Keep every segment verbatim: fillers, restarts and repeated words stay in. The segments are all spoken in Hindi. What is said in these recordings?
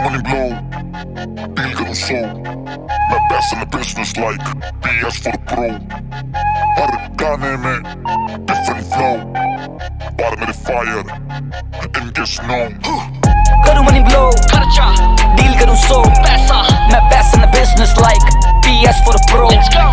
money blow, deal करूँ सो, मैं best in the business like P S for the pro. हर गाने में different flow, बार मेरे fire, इनके snow. करूँ money blow, खर्चा, deal करूँ सो, पैसा, मैं best in the business like P S for the pro.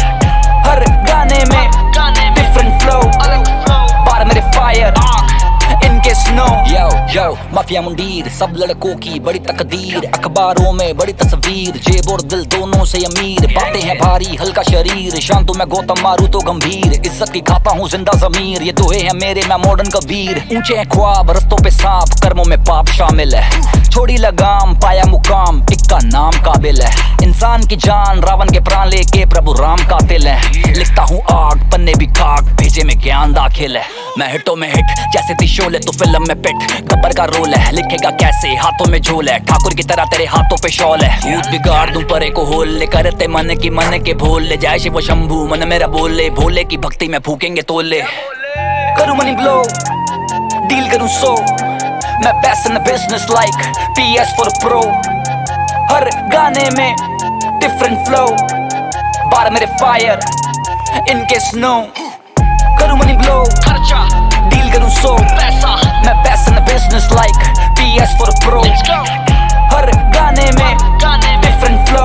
हर गाने में different flow, बार मेरे fire, इनके snow. Yo yo माफिया मुंडीर, सब लड़कों की बड़ी तकदीर, अखबारों में बड़ी तस्वीर, जेब और दिल दोनों से अमीर, बातें हैं भारी हल्का शरीर, शांतु मैं गौतम मारू तो गंभीर, इज्जत की खाता हूँ जिंदा जमीर, ये दोहे हैं मेरे मैं मॉडर्न कबीर, ऊंचे हैं ख्वाब रस्तों पे सांप, कर्मों में पाप शामिल है, छोड़ी लगाम पाया मुकाम, इक्का नाम काबिल है, इंसान की जान रावण के प्राण लेके प्रभु राम कातिल है, लिखता हूँ आग पन्ने भी खाक, भेजे में ज्ञान दाखिल है, मैं हिटों में हिट जैसे त्रिशूल है तो फिल्म में पिट, गब्बर का रोल है, लिखेगा कैसे हाथों में झोल है, ठाकुर की तरह तेरे हाथों पे शॉल है, भूत बिगाड़ दूं परे को होल ले, करते मन की मन के भूल ले, जय शिव शंभू मन मेरा बोले, भोले की भक्ति में फूकेंगे तोले. करूं मनी ब्लो, डील करूं सो, मैं best in the business like P S for the pro. हर गाने में डिफरेंट फ्लो, बार मेरे फायर इनके स्नो. करूं मनी ब्लो, खर्चा, डील करूं सो, पैसा, मैं best in the business like P S for the pro. हर गाने में डिफरेंट फ्लो,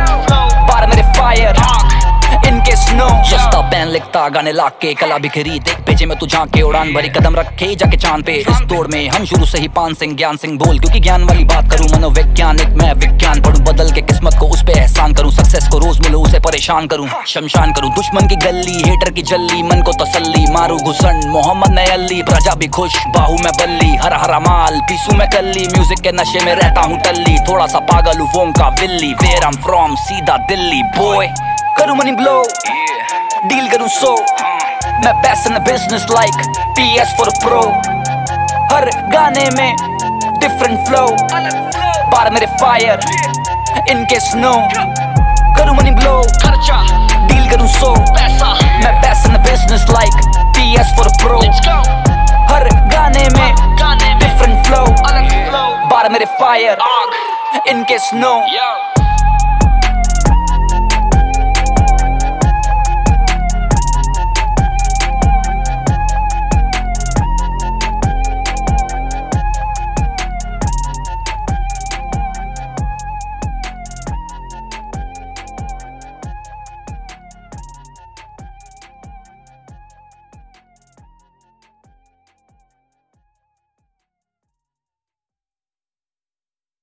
बार मेरे फायर इनके स्नो. सस्ता पेन लिखता गाने लाग के, कला बिखरी देख पेजे में तू झांके, उड़ान भरी कदम रखे जाके चांद पे, इस दौड़ में हम शुरू से ही पान सिंह ज्ञान सिंह बोल, क्योंकि ज्ञान वाली बात करूं मनोवैज्ञानिक मैं विज्ञान पढ़ूं, बदल के किस्मत को उस पे एहसान करूं, सक्सेस को रोज मिलूं उसे परेशान करूं, शमशान करूं दुश्मन की गली, हेटर की जल्ली, मन को तसल्ली, मारू घुसन मोहम्मद ने अली, प्रजा भी खुश बाहू में बल्ली, हरा हरा माल पीसू में कल्ली, म्यूजिक के नशे में रहता हूं टल्ली, थोड़ा सा पागल हूं वों का विल्ली, वेयर आई एम फ्रॉम सीधा दिल्ली बॉय. करूं मनी ब्लो, डील करूं सो, मैं best in the business like P S for the pro. हर गाने में डिफरेंट फ्लो, बार मेरे फायर इनके स्नो. करूं मनी ब्लो, खर्चा, डील करूं सो, पैसा, मैं best in the business like P S for the pro. हर गाने में डिफरेंट फ्लो, बार मेरे फायर इनके स्नो.